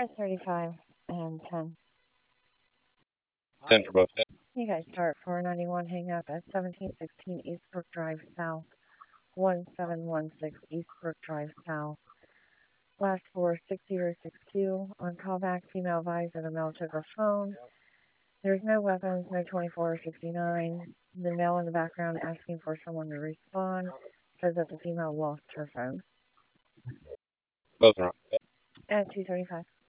5:35 and 10. 10 for both. You guys start 491, hang up at 1716 Eastbrook Drive South, 1716 Eastbrook Drive South. Last 46062 on callback, female advisor, the male took her phone. There's no weapons, no 2469. The male in the background asking for someone to respond says that the female lost her phone. Both are on. At 2:35.